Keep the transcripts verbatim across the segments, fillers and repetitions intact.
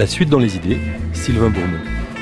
La suite dans les idées, Sylvain Bourmont.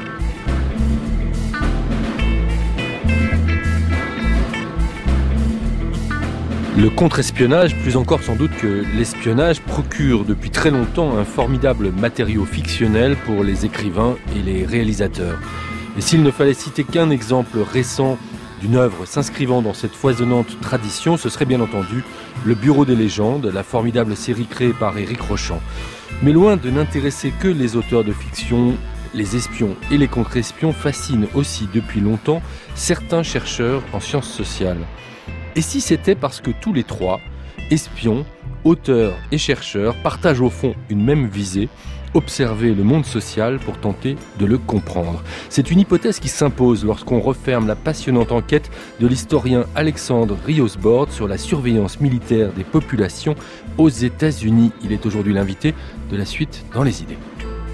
Le contre-espionnage, plus encore sans doute que l'espionnage, procure depuis très longtemps un formidable matériau fictionnel pour les écrivains et les réalisateurs. Et s'il ne fallait citer qu'un exemple récent d'une œuvre s'inscrivant dans cette foisonnante tradition, ce serait bien entendu Le Bureau des légendes, la formidable série créée par Éric Rochant. Mais loin de n'intéresser que les auteurs de fiction, les espions et les contre-espions fascinent aussi depuis longtemps certains chercheurs en sciences sociales. Et si c'était parce que tous les trois, espions, auteurs et chercheurs, partagent au fond une même visée, observer le monde social pour tenter de le comprendre. C'est une hypothèse qui s'impose lorsqu'on referme la passionnante enquête de l'historien Alexandre Riosbord sur la surveillance militaire des populations aux États-Unis. Il est aujourd'hui l'invité de la suite dans les idées.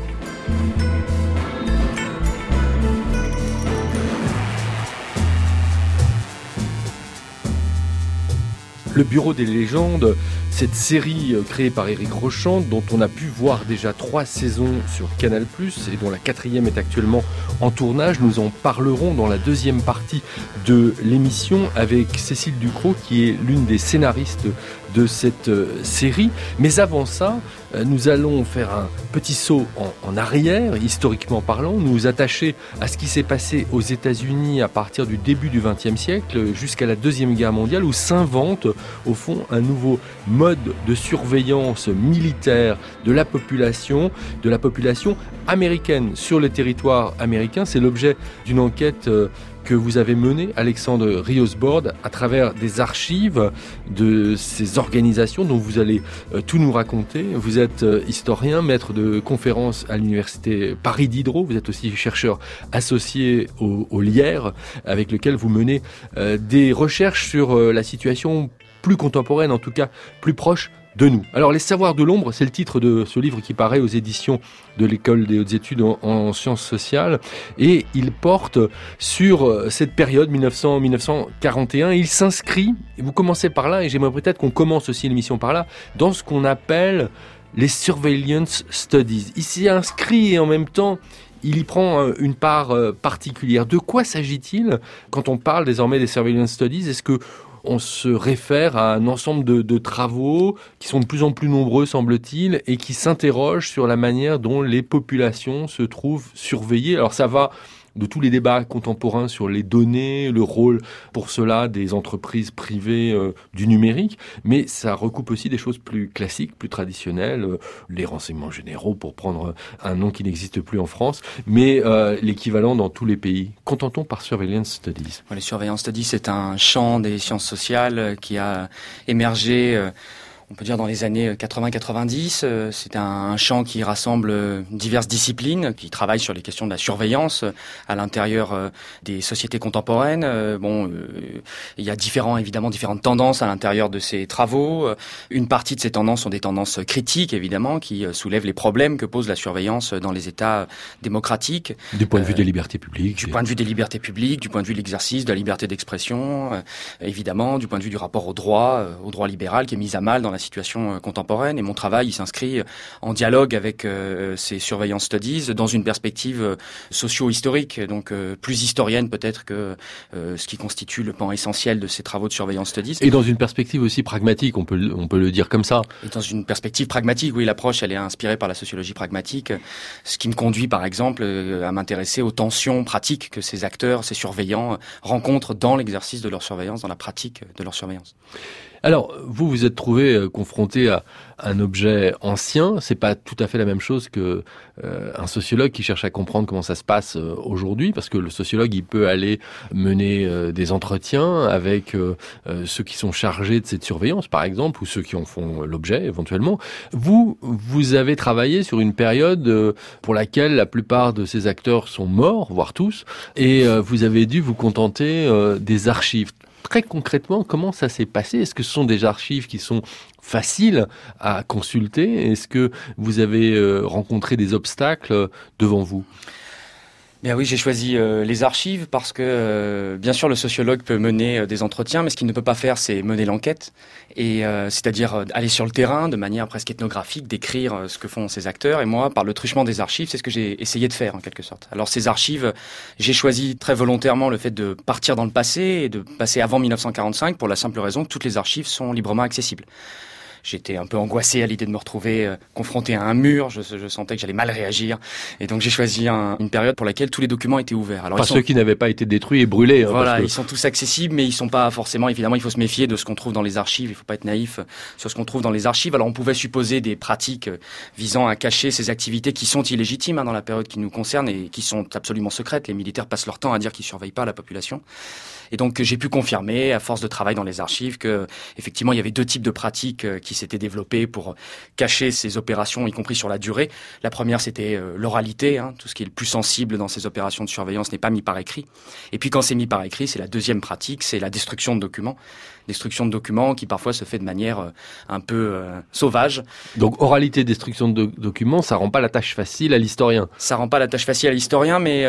Le Bureau des légendes, cette série créée par Éric Rochant, dont on a pu voir déjà trois saisons sur Canal plus, et dont la quatrième est actuellement en tournage. Nous en parlerons dans la deuxième partie de l'émission avec Cécile Ducrot, qui est l'une des scénaristes de cette série. Mais avant ça, nous allons faire un petit saut en, en arrière, historiquement parlant, nous attacher à ce qui s'est passé aux États-Unis à partir du début du vingtième siècle jusqu'à la Deuxième Guerre mondiale, où s'invente au fond un nouveau mode de surveillance militaire de la population, de la population américaine sur le territoire américain. C'est l'objet d'une enquête euh, que vous avez menée, Alexandre Riosbord, à travers des archives de ces organisations dont vous allez euh, tout nous raconter. Vous êtes euh, historien, maître de conférences à l'université Paris Diderot. Vous êtes aussi chercheur associé au, au L I E R, avec lequel vous menez euh, des recherches sur euh, la situation plus contemporaine, en tout cas plus proche de nous. Alors, Les Savoirs de l'ombre, c'est le titre de ce livre qui paraît aux éditions de l'École des hautes études en, en sciences sociales, et il porte sur cette période mille neuf cents à mille neuf cent quarante et un. Il s'inscrit, et vous commencez par là, et j'aimerais peut-être qu'on commence aussi l'émission par là, dans ce qu'on appelle les surveillance studies. Il s'y inscrit et en même temps, il y prend une part particulière. De quoi s'agit-il quand on parle désormais des surveillance studies ? Est-ce que on se réfère à un ensemble de, de travaux qui sont de plus en plus nombreux, semble-t-il, et qui s'interrogent sur la manière dont les populations se trouvent surveillées. Alors ça va de tous les débats contemporains sur les données, le rôle pour cela des entreprises privées euh, du numérique, mais ça recoupe aussi des choses plus classiques, plus traditionnelles, euh, les renseignements généraux pour prendre un nom qui n'existe plus en France, mais euh, l'équivalent dans tous les pays. Qu'entend-on par Surveillance Studies ? Les Surveillance Studies, c'est un champ des sciences sociales qui a émergé euh, on peut dire dans les années quatre-vingts quatre-vingt-dix, euh, c'est un, un champ qui rassemble euh, diverses disciplines, qui travaillent sur les questions de la surveillance euh, à l'intérieur euh, des sociétés contemporaines. Euh, bon, euh, il y a différents, évidemment, différentes tendances à l'intérieur de ces travaux. Euh, une partie de ces tendances sont des tendances critiques, évidemment, qui euh, soulèvent les problèmes que pose la surveillance dans les États démocratiques. Du point de vue euh, des libertés publiques. Du point de vue des libertés publiques, du point de vue de l'exercice de la liberté d'expression, euh, évidemment, du point de vue du rapport au droit, euh, au droit libéral, qui est mis à mal dans la situation contemporaine. Et mon travail, il s'inscrit en dialogue avec euh, ces surveillance studies dans une perspective euh, socio-historique, donc euh, plus historienne peut-être que euh, ce qui constitue le pan essentiel de ces travaux de surveillance studies. Et dans une perspective aussi pragmatique, on peut, on peut le dire comme ça. Et dans une perspective pragmatique, oui, l'approche, elle est inspirée par la sociologie pragmatique, ce qui me conduit, par exemple, à m'intéresser aux tensions pratiques que ces acteurs, ces surveillants rencontrent dans l'exercice de leur surveillance, dans la pratique de leur surveillance. Alors, vous vous êtes trouvé confronté à un objet ancien. C'est pas tout à fait la même chose que euh, un sociologue qui cherche à comprendre comment ça se passe euh, aujourd'hui, parce que le sociologue, il peut aller mener euh, des entretiens avec euh, euh, ceux qui sont chargés de cette surveillance, par exemple, ou ceux qui en font l'objet, éventuellement. Vous, vous avez travaillé sur une période euh, pour laquelle la plupart de ces acteurs sont morts, voire tous, et euh, vous avez dû vous contenter euh, des archives. Très concrètement, comment ça s'est passé ? Est-ce que ce sont des archives qui sont faciles à consulter ? Est-ce que vous avez euh, rencontré des obstacles devant vous ? Bien oui, j'ai choisi euh, les archives parce que, euh, bien sûr, le sociologue peut mener euh, des entretiens, mais ce qu'il ne peut pas faire, c'est mener l'enquête, et euh, c'est-à-dire euh, aller sur le terrain de manière presque ethnographique, décrire euh, ce que font ces acteurs. Et moi, par le truchement des archives, c'est ce que j'ai essayé de faire, en quelque sorte. Alors, ces archives, j'ai choisi très volontairement le fait de partir dans le passé et de passer avant mille neuf cent quarante-cinq pour la simple raison que toutes les archives sont librement accessibles. J'étais un peu angoissé à l'idée de me retrouver euh, confronté à un mur. Je, je sentais que j'allais mal réagir. Et donc, j'ai choisi un, une période pour laquelle tous les documents étaient ouverts. Alors, Pas sont... ceux qui n'avaient pas été détruits et brûlés. Hein, voilà, parce que... ils sont tous accessibles, mais ils sont pas forcément... Évidemment, il faut se méfier de ce qu'on trouve dans les archives. Il faut pas être naïf sur ce qu'on trouve dans les archives. Alors, on pouvait supposer des pratiques visant à cacher ces activités qui sont illégitimes hein, dans la période qui nous concerne et qui sont absolument secrètes. Les militaires passent leur temps à dire qu'ils surveillent pas la population. Et donc, j'ai pu confirmer, à force de travail dans les archives, que effectivement, il y avait deux types de pratiques qui s'étaient développées pour cacher ces opérations, y compris sur la durée. La première, c'était euh, l'oralité. Hein, tout ce qui est le plus sensible dans ces opérations de surveillance n'est pas mis par écrit. Et puis, quand c'est mis par écrit, c'est la deuxième pratique, c'est la destruction de documents. Destruction de documents qui parfois se fait de manière euh, un peu euh, sauvage. Donc, oralité, destruction de do- documents, ça rend pas la tâche facile à l'historien. Ça rend pas la tâche facile à l'historien, mais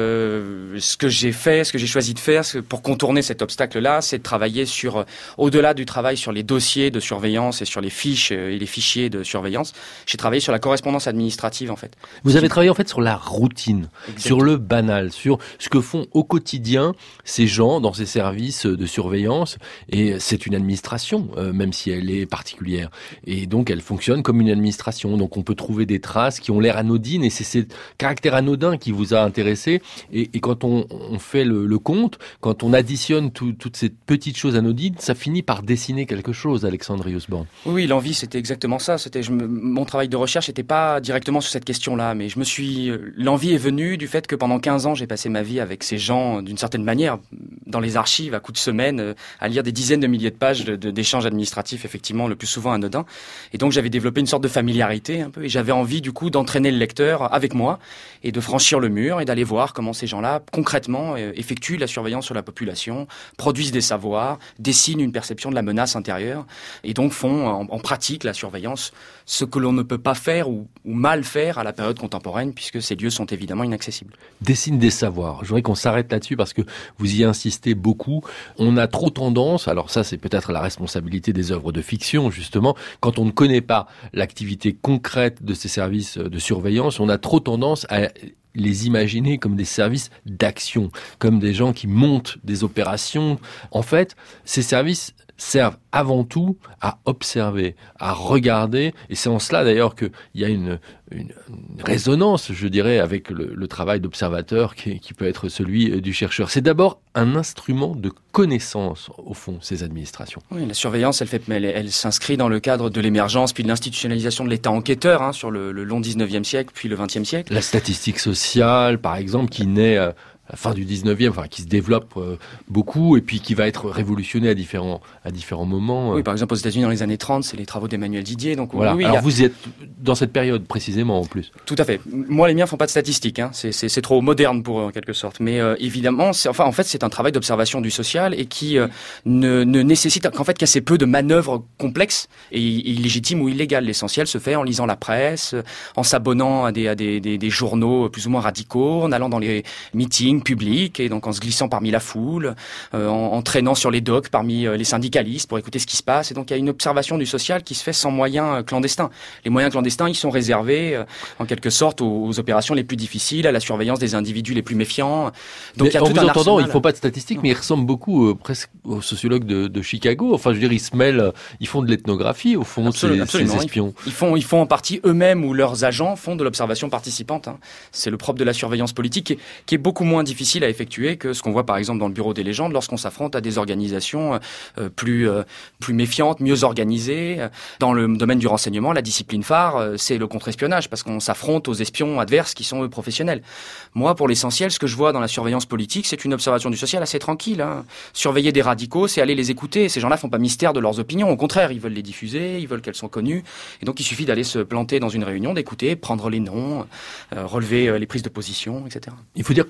euh, ce que j'ai fait, ce que j'ai choisi de faire, pour contourner cet obstacle-là, c'est de travailler sur, euh, au-delà du travail sur les dossiers de surveillance et sur les fiches euh, et les fichiers de surveillance, j'ai travaillé sur la correspondance administrative, en fait. Vous avez travaillé, en fait, sur la routine, Exactement. sur le banal, sur ce que font au quotidien ces gens dans ces services de surveillance. Et c'est une administration, euh, même si elle est particulière. Et donc, elle fonctionne comme une administration. Donc, on peut trouver des traces qui ont l'air anodines, et c'est ce caractère anodin qui vous a intéressé. Et, et quand on, on fait le, le compte, quand on additionne tout, toutes ces petites choses anodines, ça finit par dessiner quelque chose, Alexandre Riusborn. Oui, l'envie, c'était exactement ça. C'était, je me, mon travail de recherche n'était pas directement sur cette question-là, mais je me suis, l'envie est venue du fait que pendant quinze ans, j'ai passé ma vie avec ces gens, d'une certaine manière, dans les archives, à coups de semaine, à lire des dizaines de milliers de pages de, de, d'échanges administratifs, effectivement, le plus souvent anodins. Et donc, j'avais développé une sorte de familiarité, un peu, et j'avais envie, du coup, d'entraîner le lecteur avec moi, et de franchir le mur, et d'aller voir comment ces gens-là, concrètement, euh, effectuent la surveillance sur la population, produisent des savoirs, dessinent une perception de la menace intérieure, et donc font en, en pratique la surveillance, ce que l'on ne peut pas faire ou, ou mal faire à la période contemporaine, puisque ces lieux sont évidemment inaccessibles. Dessinent des savoirs. Je voudrais qu'on s'arrête là-dessus parce que vous y insistez beaucoup. On a trop tendance, alors ça c'est peut-être la responsabilité des œuvres de fiction justement, quand on ne connaît pas l'activité concrète de ces services de surveillance, on a trop tendance à les imaginer comme des services d'action, comme des gens qui montent des opérations. En fait, ces services servent avant tout à observer, à regarder, et c'est en cela d'ailleurs qu'il y a une, une, une résonance, je dirais, avec le, le travail d'observateur qui, qui peut être celui du chercheur. C'est d'abord un instrument de connaissance, au fond, ces administrations. Oui, la surveillance, elle, fait, elle, elle s'inscrit dans le cadre de l'émergence puis de l'institutionnalisation de l'État enquêteur hein, sur le, le long dix-neuvième siècle, puis le vingtième siècle. La statistique sociale, par exemple, qui naît à la fin du dix-neuvième, enfin, qui se développe euh, beaucoup et puis qui va être révolutionnée à différents, à différents moments. Oui, par exemple, aux États-Unis, dans les années trente, c'est les travaux d'Emmanuel Didier. Donc, voilà. oui, Alors, a... vous êtes dans cette période précisément, en plus. Tout à fait. Moi, les miens font pas de statistiques. Hein. C'est, c'est, c'est trop moderne pour eux, en quelque sorte. Mais euh, évidemment, c'est, enfin, en fait, c'est un travail d'observation du social et qui euh, ne, ne nécessite qu'en fait qu'assez peu de manœuvres complexes et illégitimes ou illégales. L'essentiel se fait en lisant la presse, en s'abonnant à des, à des, des, des journaux plus ou moins radicaux, en allant dans les meetings publics et donc en se glissant parmi la foule, euh, en, en traînant sur les docks parmi euh, les syndicalistes pour écouter ce qui se passe. Et donc il y a une observation du social qui se fait sans moyens euh, clandestins. Les moyens clandestins, ils sont réservés euh, en quelque sorte aux, aux opérations les plus difficiles, à la surveillance des individus les plus méfiants. Donc, il y a en tout vous un entendant, arsenal. il ne faut pas de statistiques, mais ils ressemblent beaucoup euh, presque aux sociologues de, de Chicago. Enfin, je veux dire, ils se mêlent, ils font de l'ethnographie au fond, Absolument, ces, ces espions. Ils, ils, font, ils font en partie eux-mêmes ou leurs agents font de l'observation participante. Hein. C'est le propre de la surveillance politique qui est, qui est beaucoup moins difficile à effectuer que ce qu'on voit par exemple dans le Bureau des légendes lorsqu'on s'affronte à des organisations euh, plus, euh, plus méfiantes, mieux organisées. Dans le domaine du renseignement, la discipline phare, euh, c'est le contre-espionnage parce qu'on s'affronte aux espions adverses qui sont eux professionnels. Moi, pour l'essentiel, ce que je vois dans la surveillance politique, c'est une observation du social assez tranquille. Hein. Surveiller des radicaux, c'est aller les écouter. Ces gens-là font pas mystère de leurs opinions. Au contraire, ils veulent les diffuser, ils veulent qu'elles soient connues. Et donc, il suffit d'aller se planter dans une réunion, d'écouter, prendre les noms, euh, relever euh, les prises de position, et cetera. Il faut dire qu'aux États-Unis,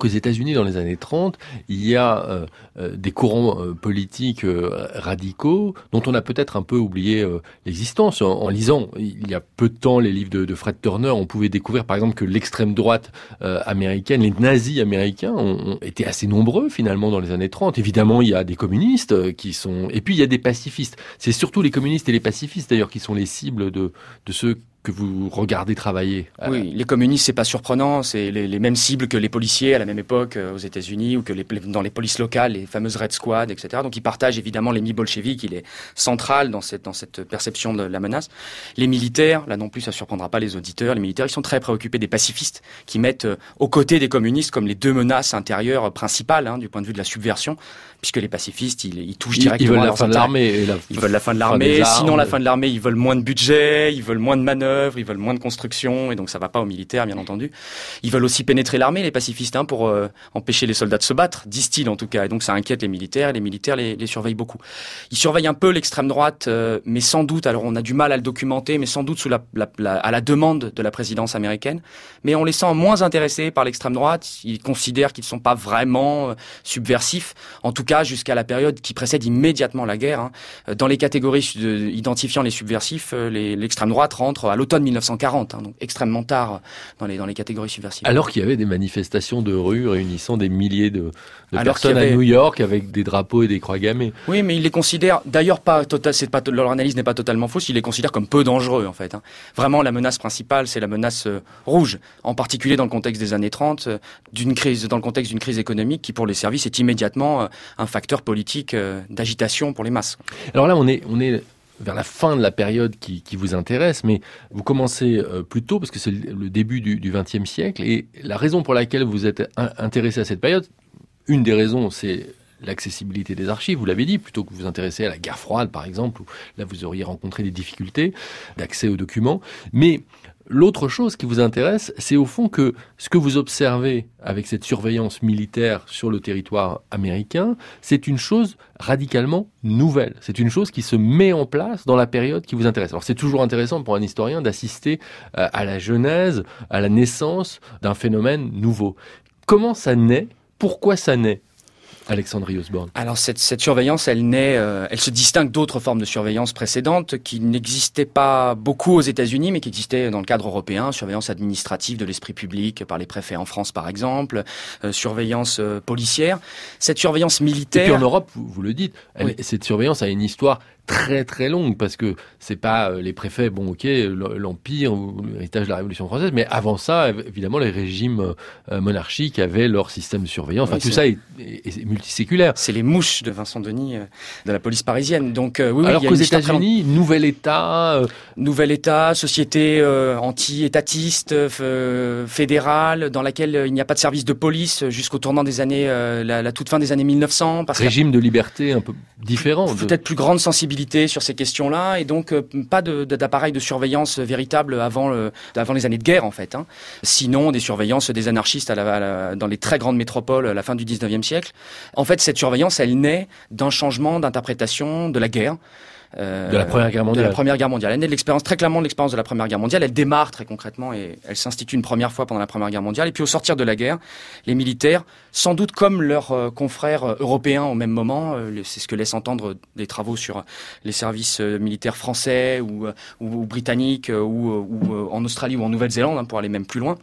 États-Unis, dans les années trente, il y a euh, euh, des courants euh, politiques euh, radicaux dont on a peut-être un peu oublié euh, l'existence. En, en lisant, il y a peu de temps, les livres de, de Fred Turner, on pouvait découvrir par exemple que l'extrême droite euh, américaine, les nazis américains ont, ont été assez nombreux finalement dans les années trente. Évidemment, il y a des communistes euh, qui sont... Et puis il y a des pacifistes. C'est surtout les communistes et les pacifistes d'ailleurs qui sont les cibles de, de ceux que vous regardez travailler. Oui, les communistes, c'est pas surprenant, c'est les, les mêmes cibles que les policiers à la même époque euh, aux États-Unis ou que les, dans les polices locales, les fameuses Red Squad, et cetera. Donc ils partagent évidemment l'ennemi bolchevique, il est central dans cette, dans cette perception de la menace. Les militaires, là non plus ça surprendra pas les auditeurs, les militaires ils sont très préoccupés des pacifistes qui mettent euh, aux côtés des communistes comme les deux menaces intérieures principales hein, du point de vue de la subversion, puisque les pacifistes ils, ils touchent directement ils veulent à la fin de l'armée. La... Ils veulent la fin de l'armée, sinon la fin de l'armée ils veulent moins de budget, ils veulent moins de manœuvres, ils veulent moins de construction, et donc ça va pas aux militaires, bien entendu. Ils veulent aussi pénétrer l'armée, les pacifistes, hein, pour euh, empêcher les soldats de se battre, disent-ils en tout cas, et donc ça inquiète les militaires, et les militaires les, les surveillent beaucoup. Ils surveillent un peu l'extrême droite, euh, mais sans doute, alors on a du mal à le documenter, mais sans doute sous la, la, la, à la demande de la présidence américaine, mais on les sent moins intéressés par l'extrême droite, ils considèrent qu'ils ne sont pas vraiment euh, subversifs, en tout cas jusqu'à la période qui précède immédiatement la guerre. Hein. Dans les catégories de, identifiant les subversifs, euh, les, l'extrême droite rentre à l'automne mille neuf cent quarante, hein, donc extrêmement tard dans les, dans les catégories subversives. Alors qu'il y avait des manifestations de rue réunissant des milliers de, de personnes avait... à New York avec des drapeaux et des croix gammées. Oui, mais ils les considèrent, d'ailleurs, pas total, c'est pas, leur analyse n'est pas totalement fausse, ils les considèrent comme peu dangereux en fait. Hein. Vraiment, la menace principale, c'est la menace euh, rouge, en particulier dans le contexte des années trente, euh, d'une crise, dans le contexte d'une crise économique qui, pour les services, est immédiatement euh, un facteur politique euh, d'agitation pour les masses. Alors là, on est... On est... vers la fin de la période qui, qui vous intéresse, mais vous commencez euh, plus tôt, parce que c'est le début du vingtième siècle, et la raison pour laquelle vous êtes in- intéressé à cette période, une des raisons, c'est l'accessibilité des archives, vous l'avez dit, plutôt que vous vous intéressez à la guerre froide, par exemple, où là vous auriez rencontré des difficultés d'accès aux documents, mais l'autre chose qui vous intéresse, c'est au fond que ce que vous observez avec cette surveillance militaire sur le territoire américain, c'est une chose radicalement nouvelle. C'est une chose qui se met en place dans la période qui vous intéresse. Alors c'est toujours intéressant pour un historien d'assister à la genèse, à la naissance d'un phénomène nouveau. Comment ça naît ? Pourquoi ça naît ? Alexandrie Osborne. Alors cette, cette surveillance, elle naît, euh, elle se distingue d'autres formes de surveillance précédentes qui n'existaient pas beaucoup aux États-Unis, mais qui existaient dans le cadre européen. Surveillance administrative de l'esprit public par les préfets en France, par exemple, euh, surveillance euh, policière. Cette surveillance militaire. Et puis en Europe, vous, vous le dites, elle, oui. Cette surveillance a une histoire très très longue, parce que c'est pas euh, les préfets, bon ok, l'Empire ou l'héritage de la Révolution française, mais avant ça, évidemment, les régimes euh, monarchiques avaient leur système de surveillance. Enfin, oui, tout ça est, est, est multiséculaire. C'est les mouches de Vincent Denis, euh, de la police parisienne. Donc, euh, oui, Alors oui, qu'aux États-Unis, nouvel État... Euh... Nouvel État, société euh, anti-étatiste, euh, fédérale, dans laquelle euh, il n'y a pas de service de police jusqu'au tournant des années, euh, la, la toute fin des années mille neuf cents. Parce Régime de liberté un peu différent. Peut-être de... plus grande sensibilité sur ces questions-là, et donc euh, pas de, de, d'appareil de surveillance véritable avant, le, avant les années de guerre, en fait. Hein. Sinon, des surveillances des anarchistes à la, à la, dans les très grandes métropoles à la fin du dix-neuvième siècle. En fait, cette surveillance, elle naît d'un changement d'interprétation de la guerre. Euh, de la Première Guerre mondiale. De la Première Guerre mondiale. Elle naît de l'expérience, très clairement de l'expérience de la Première Guerre mondiale. Elle démarre très concrètement et elle s'institue une première fois pendant la Première Guerre mondiale. Et puis au sortir de la guerre, les militaires, sans doute comme leurs euh, confrères européens au même moment, euh, c'est ce que laissent entendre des travaux sur les services euh, militaires français ou, ou, ou britanniques euh, ou, ou euh, en Australie ou en Nouvelle-Zélande, hein, pour aller même plus loin.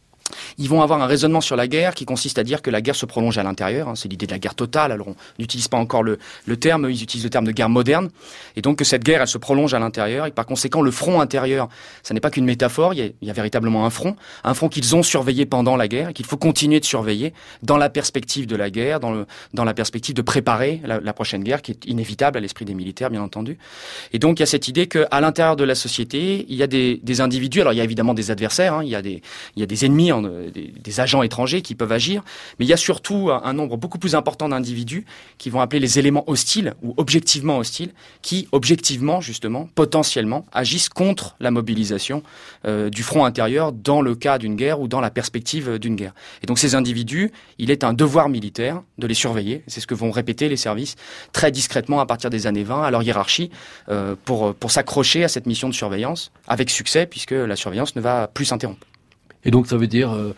Ils vont avoir un raisonnement sur la guerre qui consiste à dire que la guerre se prolonge à l'intérieur. Hein, c'est l'idée de la guerre totale. Alors on n'utilise pas encore le, le terme, ils utilisent le terme de guerre moderne. Et donc que cette guerre, elle se prolonge à l'intérieur. Et par conséquent, le front intérieur, ça n'est pas qu'une métaphore. Il y a, il y a véritablement un front, un front qu'ils ont surveillé pendant la guerre et qu'il faut continuer de surveiller dans la perspective de la guerre, dans, le, dans la perspective de préparer la, la prochaine guerre qui est inévitable à l'esprit des militaires, bien entendu. Et donc il y a cette idée qu'à l'intérieur de la société, il y a des, des individus. Alors il y a évidemment des adversaires, hein, il y a des, il y a des ennemis, en, des, des agents étrangers qui peuvent agir, mais il y a surtout un nombre beaucoup plus important d'individus qui vont appeler les éléments hostiles ou objectivement hostiles, qui objectivement, justement, potentiellement, agissent contre la mobilisation euh, du front intérieur dans le cas d'une guerre ou dans la perspective d'une guerre. Et donc ces individus, il est un devoir militaire de les surveiller, c'est ce que vont répéter les services très discrètement à partir des années vingt à leur hiérarchie euh, pour, pour s'accrocher à cette mission de surveillance, avec succès, puisque la surveillance ne va plus s'interrompre. Et donc ça veut dire euh,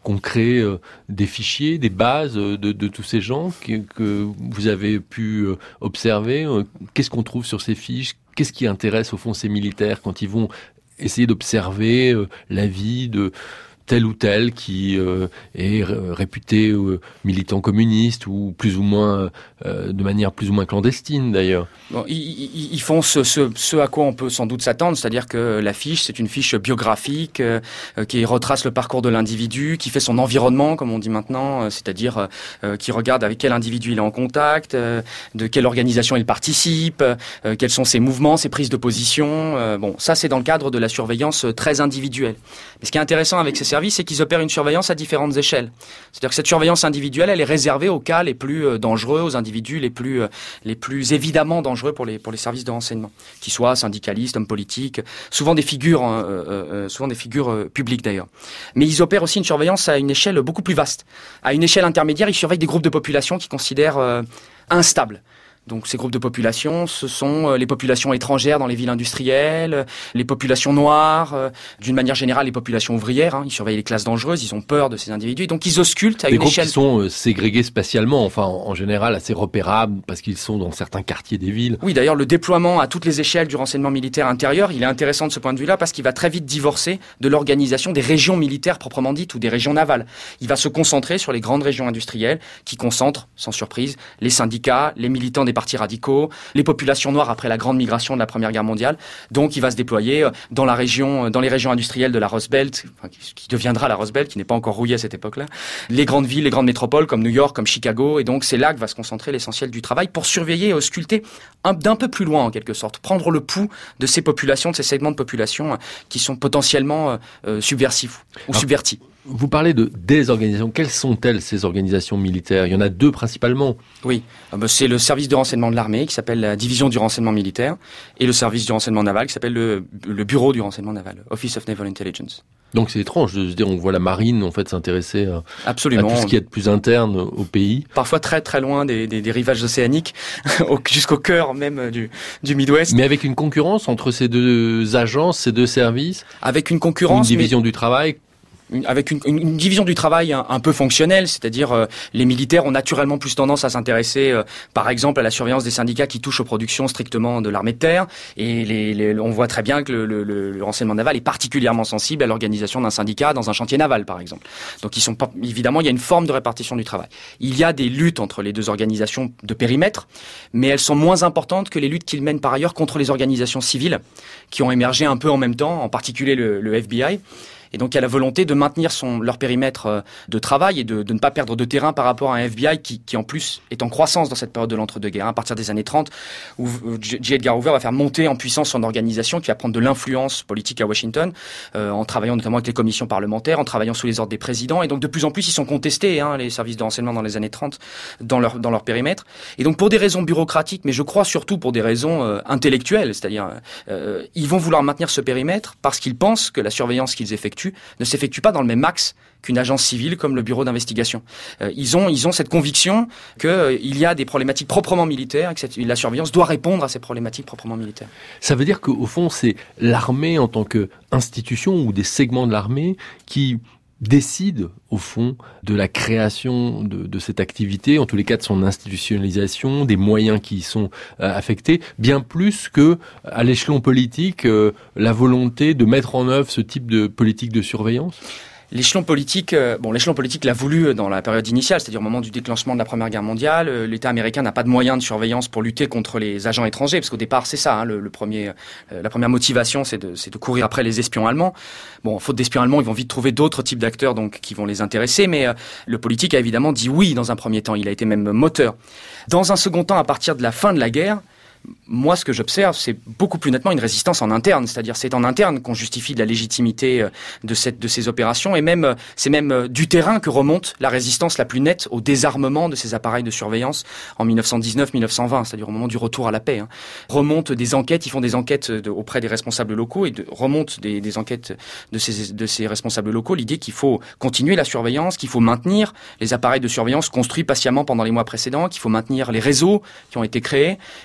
qu'on crée euh, des fichiers, des bases de, de tous ces gens que, que vous avez pu euh, observer. Qu'est-ce qu'on trouve sur ces fiches? Qu'est-ce qui intéresse au fond ces militaires quand ils vont essayer d'observer euh, la vie de tel ou tel qui euh, est réputé euh, militant communiste ou plus ou moins euh, de manière plus ou moins clandestine d'ailleurs. Bon, ils, ils, ils font ce, ce, ce à quoi on peut sans doute s'attendre, c'est-à-dire que la fiche, c'est une fiche biographique euh, qui retrace le parcours de l'individu, qui fait son environnement, comme on dit maintenant, euh, c'est-à-dire euh, qui regarde avec quel individu il est en contact, euh, de quelle organisation il participe, euh, quels sont ses mouvements, ses prises de position. Euh, bon, ça c'est dans le cadre de la surveillance très individuelle. Mais ce qui est intéressant avec ces services, c'est qu'ils opèrent une surveillance à différentes échelles. C'est-à-dire que cette surveillance individuelle, elle est réservée aux cas les plus dangereux, aux individus les plus, les plus évidemment dangereux pour les, pour les services de renseignement, qu'ils soient syndicalistes, hommes politiques, souvent des figures, euh, euh, souvent des figures euh, publiques d'ailleurs. Mais ils opèrent aussi une surveillance à une échelle beaucoup plus vaste. À une échelle intermédiaire, ils surveillent des groupes de population qu'ils considèrent euh, instables. Donc ces groupes de population, ce sont les populations étrangères dans les villes industrielles, les populations noires, euh, d'une manière générale les populations ouvrières. Hein, ils surveillent les classes dangereuses, ils ont peur de ces individus, et donc ils auscultent à des une échelle... Des groupes qui sont euh, ségrégés spatialement, enfin en, en général assez repérables parce qu'ils sont dans certains quartiers des villes. Oui, d'ailleurs le déploiement à toutes les échelles du renseignement militaire intérieur, il est intéressant de ce point de vue-là parce qu'il va très vite divorcer de l'organisation des régions militaires proprement dites ou des régions navales. Il va se concentrer sur les grandes régions industrielles qui concentrent, sans surprise, les syndicats, les militants des partis radicaux, les populations noires après la grande migration de la Première Guerre mondiale. Donc, il va se déployer dans la région, dans les régions industrielles de la Rust Belt, enfin, qui deviendra la Rust Belt, qui n'est pas encore rouillée à cette époque-là. Les grandes villes, les grandes métropoles comme New York, comme Chicago. Et donc, c'est là que va se concentrer l'essentiel du travail pour surveiller et ausculter un, d'un peu plus loin, en quelque sorte. Prendre le pouls de ces populations, de ces segments de population qui sont potentiellement euh, subversifs ou Alors, subvertis. Vous parlez de des organisations. Quelles sont-elles, ces organisations militaires? Il y en a deux principalement. Oui, c'est le service de renseignement de l'armée qui s'appelle la division du renseignement militaire et le service du renseignement naval qui s'appelle le, le bureau du renseignement naval, Office of Naval Intelligence. Donc c'est étrange de se dire, on voit la marine en fait s'intéresser à, Absolument. à tout ce qui est de plus interne au pays. Parfois très très loin des, des, des rivages océaniques, jusqu'au cœur même du, du Midwest. Mais avec une concurrence entre ces deux agences, ces deux services. Avec une concurrence. Une division mais... du travail. Avec une, une, une division du travail un, un peu fonctionnelle, c'est-à-dire euh, les militaires ont naturellement plus tendance à s'intéresser, euh, par exemple, à la surveillance des syndicats qui touchent aux productions strictement de l'armée de terre. Et les, les, on voit très bien que le, le, le renseignement naval est particulièrement sensible à l'organisation d'un syndicat dans un chantier naval, par exemple. Donc, ils sont pas, évidemment, il y a une forme de répartition du travail. Il y a des luttes entre les deux organisations de périmètre, mais elles sont moins importantes que les luttes qu'ils mènent par ailleurs contre les organisations civiles qui ont émergé un peu en même temps, en particulier le, le F B I. Et donc, il y a la volonté de maintenir son, leur périmètre de travail et de, de ne pas perdre de terrain par rapport à un F B I qui, qui, en plus, est en croissance dans cette période de l'entre-deux-guerres. À partir des années trente, où J. Edgar Hoover va faire monter en puissance son organisation, qui va prendre de l'influence politique à Washington, euh, en travaillant notamment avec les commissions parlementaires, en travaillant sous les ordres des présidents. Et donc, de plus en plus, ils sont contestés, hein, les services de renseignement dans les années trente, dans leur, dans leur périmètre. Et donc, pour des raisons bureaucratiques, mais je crois surtout pour des raisons euh, intellectuelles, c'est-à-dire, euh, ils vont vouloir maintenir ce périmètre parce qu'ils pensent que la surveillance qu'ils effectuent ne s'effectue pas dans le même axe qu'une agence civile comme le bureau d'investigation. Euh, ils ont ils ont cette conviction qu'il euh, y a des problématiques proprement militaires et que cette, la surveillance doit répondre à ces problématiques proprement militaires. Ça veut dire qu'au fond, c'est l'armée en tant qu'institution ou des segments de l'armée qui décide, au fond, de la création de, de cette activité, en tous les cas de son institutionnalisation, des moyens qui y sont euh, affectés, bien plus que, à l'échelon politique, euh, la volonté de mettre en œuvre ce type de politique de surveillance? L'échelon politique, euh, bon, l'échelon politique l'a voulu dans la période initiale, c'est-à-dire au moment du déclenchement de la Première Guerre mondiale. Euh, L'État américain n'a pas de moyens de surveillance pour lutter contre les agents étrangers, parce qu'au départ, c'est ça, hein, le, le premier, euh, la première motivation, c'est de, c'est de courir après les espions allemands. Bon, faute d'espions allemands, ils vont vite trouver d'autres types d'acteurs, donc qui vont les intéresser. Mais euh, le politique a évidemment dit oui dans un premier temps. Il a été même moteur. Dans un second temps, à partir de la fin de la guerre, moi, ce que j'observe, c'est beaucoup plus nettement une résistance en interne. C'est-à-dire, c'est en interne qu'on justifie de la légitimité de cette, de ces opérations. Et même, c'est même du terrain que remonte la résistance la plus nette au désarmement de ces appareils de surveillance en mille neuf cent dix-neuf mille neuf cent vingt, c'est-à-dire au moment du retour à la paix. Hein. Remontent des enquêtes, ils font des enquêtes de, auprès des responsables locaux et de, remontent des, des enquêtes de ces, de ces responsables locaux. L'idée qu'il faut continuer la surveillance, qu'il faut maintenir les appareils de surveillance construits patiemment pendant les mois précédents, qu'il faut maintenir les réseaux qui ont été créés, qu'il faut maintenir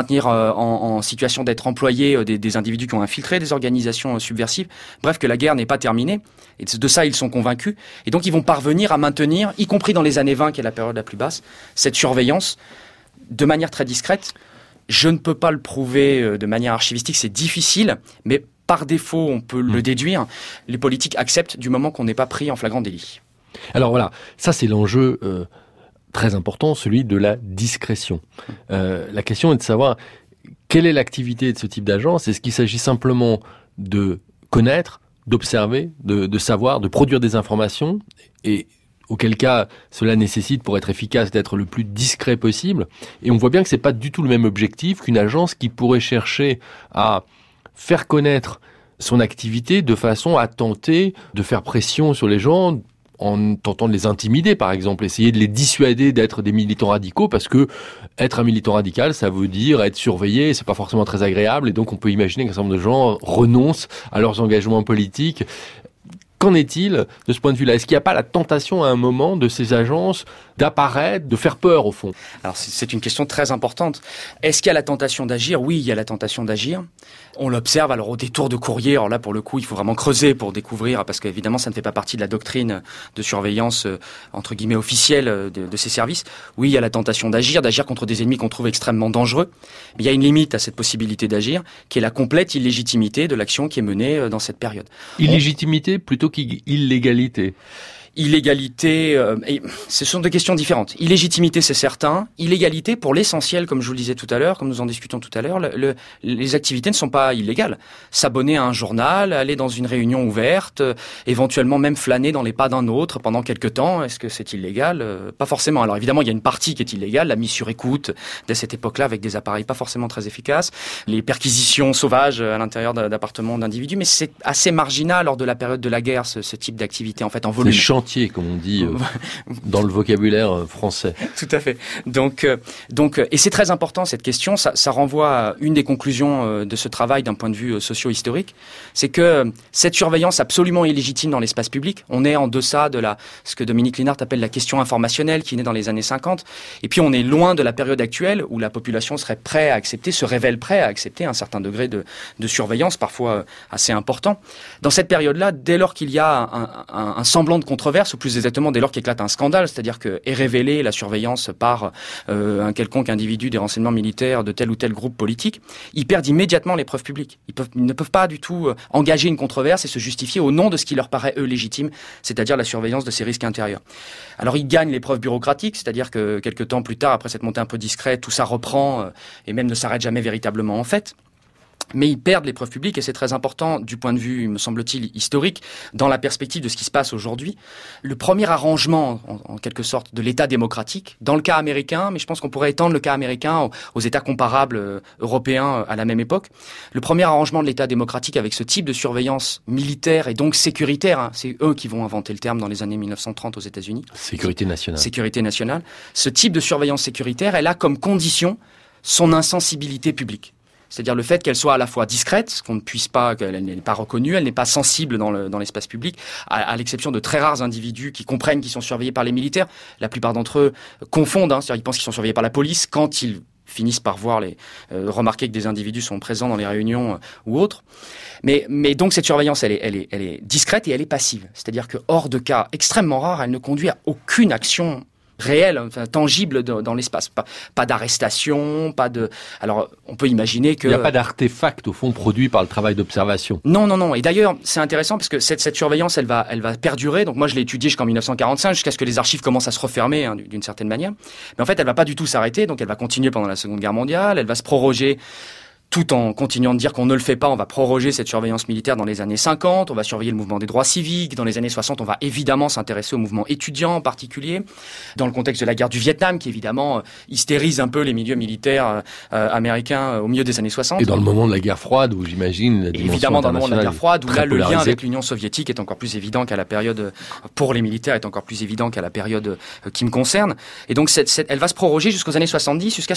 maintenir euh, en, en situation d'être employés euh, des, des individus qui ont infiltré des organisations euh, subversives. Bref, que la guerre n'est pas terminée. Et de ça, ils sont convaincus. Et donc, ils vont parvenir à maintenir, y compris dans les années vingt, qui est la période la plus basse, cette surveillance de manière très discrète. Je ne peux pas le prouver euh, de manière archivistique, c'est difficile, mais par défaut, on peut mmh. le déduire. Les politiques acceptent du moment qu'on n'est pas pris en flagrant délit. Alors voilà, ça c'est l'enjeu euh, très important, celui de la discrétion. Euh, la question est de savoir quelle est l'activité de ce type d'agence. Est-ce qu'il s'agit simplement de connaître, d'observer, de, de savoir, de produire des informations, et auquel cas cela nécessite, pour être efficace, d'être le plus discret possible. Et on voit bien que c'est pas du tout le même objectif qu'une agence qui pourrait chercher à faire connaître son activité de façon à tenter de faire pression sur les gens, en tentant de les intimider, par exemple, essayer de les dissuader d'être des militants radicaux, parce que être un militant radical, ça veut dire être surveillé, c'est pas forcément très agréable, et donc on peut imaginer qu'un certain nombre de gens renoncent à leurs engagements politiques. Qu'en est-il de ce point de vue-là ? Est-ce qu'il n'y a pas la tentation à un moment de ces agences d'apparaître, de faire peur au fond ? Alors c'est une question très importante. Est-ce qu'il y a la tentation d'agir ? Oui, il y a la tentation d'agir. On l'observe alors au détour de courrier. Alors là, pour le coup, il faut vraiment creuser pour découvrir, parce qu'évidemment, ça ne fait pas partie de la doctrine de surveillance, euh, entre guillemets, officielle de, de ces services. Oui, il y a la tentation d'agir, d'agir contre des ennemis qu'on trouve extrêmement dangereux. Mais il y a une limite à cette possibilité d'agir, qui est la complète illégitimité de l'action qui est menée dans cette période. Illégitimité plutôt qu'illégalité. Illégalité, euh, et ce sont deux questions différentes. Illégitimité, c'est certain. Illégalité, pour l'essentiel, comme je vous le disais tout à l'heure, comme nous en discutons tout à l'heure, le, le, les activités ne sont pas illégales. S'abonner à un journal, aller dans une réunion ouverte, euh, éventuellement même flâner dans les pas d'un autre pendant quelque temps, est-ce que c'est illégal ? euh, Pas forcément. Alors évidemment, il y a une partie qui est illégale, la mise sur écoute, dès cette époque-là, avec des appareils pas forcément très efficaces, les perquisitions sauvages à l'intérieur d'appartements d'individus, mais c'est assez marginal lors de la période de la guerre, ce, ce type d'activité, en fait, en volume. Comme on dit euh, dans le vocabulaire euh, français. Tout à fait. Donc, euh, donc, et c'est très important cette question. Ça, ça renvoie à une des conclusions euh, de ce travail d'un point de vue euh, socio-historique, c'est que euh, cette surveillance absolument illégitime dans l'espace public, on est en deçà de la ce que Dominique Linhart appelle la question informationnelle, qui naît dans les années cinquante. Et puis on est loin de la période actuelle où la population serait prête à accepter, se révèle prête à accepter un certain degré de, de surveillance, parfois euh, assez important. Dans cette période-là, dès lors qu'il y a un, un, un semblant de controverse, ou plus exactement dès lors qu'éclate un scandale, c'est-à-dire que est révélée la surveillance par euh, un quelconque individu des renseignements militaires de tel ou tel groupe politique, ils perdent immédiatement les preuves publiques. Ils, peuvent, ils ne peuvent pas du tout euh, engager une controverse et se justifier au nom de ce qui leur paraît, eux, légitime, c'est-à-dire la surveillance de ces risques intérieurs. Alors ils gagnent les preuves bureaucratiques, c'est-à-dire que quelques temps plus tard, après cette montée un peu discrète, tout ça reprend euh, et même ne s'arrête jamais véritablement en fait. Mais ils perdent les preuves publiques, et c'est très important du point de vue, me semble-t-il, historique, dans la perspective de ce qui se passe aujourd'hui. Le premier arrangement, en, en quelque sorte, de l'État démocratique, dans le cas américain, mais je pense qu'on pourrait étendre le cas américain aux, aux États comparables euh, européens euh, à la même époque. Le premier arrangement de l'État démocratique avec ce type de surveillance militaire et donc sécuritaire, hein, c'est eux qui vont inventer le terme dans les années mille neuf cent trente aux États-Unis. Sécurité nationale. Sécurité nationale. Ce type de surveillance sécuritaire, elle a comme condition son insensibilité publique. C'est-à-dire le fait qu'elle soit à la fois discrète, qu'on ne puisse pas, qu'elle n'est pas reconnue, elle n'est pas sensible dans, le, dans l'espace public, à, à l'exception de très rares individus qui comprennent qu'ils sont surveillés par les militaires. La plupart d'entre eux confondent, hein, c'est-à-dire ils pensent qu'ils sont surveillés par la police quand ils finissent par voir les euh, remarquer que des individus sont présents dans les réunions euh, ou autres. Mais, mais donc cette surveillance, elle est, elle est, elle est discrète et elle est passive. C'est-à-dire que hors de cas extrêmement rares, elle ne conduit à aucune action réel, enfin, tangible de, dans l'espace. Pas, pas d'arrestation, pas de... Alors, on peut imaginer que... Il n'y a pas d'artefact, au fond, produit par le travail d'observation. Non, non, non. Et d'ailleurs, c'est intéressant parce que cette, cette surveillance, elle va, elle va perdurer. Donc moi, je l'ai étudiée jusqu'en mille neuf cent quarante-cinq, jusqu'à ce que les archives commencent à se refermer, hein, d'une certaine manière. Mais en fait, elle va pas du tout s'arrêter. Donc elle va continuer pendant la Seconde Guerre mondiale. Elle va se proroger tout en continuant de dire qu'on ne le fait pas. On va proroger cette surveillance militaire dans les années cinquante, on va surveiller le mouvement des droits civiques. Dans les années soixante, on va évidemment s'intéresser au mouvement étudiant en particulier, dans le contexte de la guerre du Vietnam, qui évidemment hystérise un peu les milieux militaires euh, américains euh, au milieu des années soixante. Et dans le moment de la guerre froide, où j'imagine la dimension évidemment dans le moment de la guerre froide, où là le polarisé. lien avec l'Union soviétique est encore plus évident qu'à la période, pour les militaires, est encore plus évident qu'à la période euh, qui me concerne. Et donc cette, cette, elle va se proroger jusqu'aux années soixante-dix, jusqu'à ce qu'une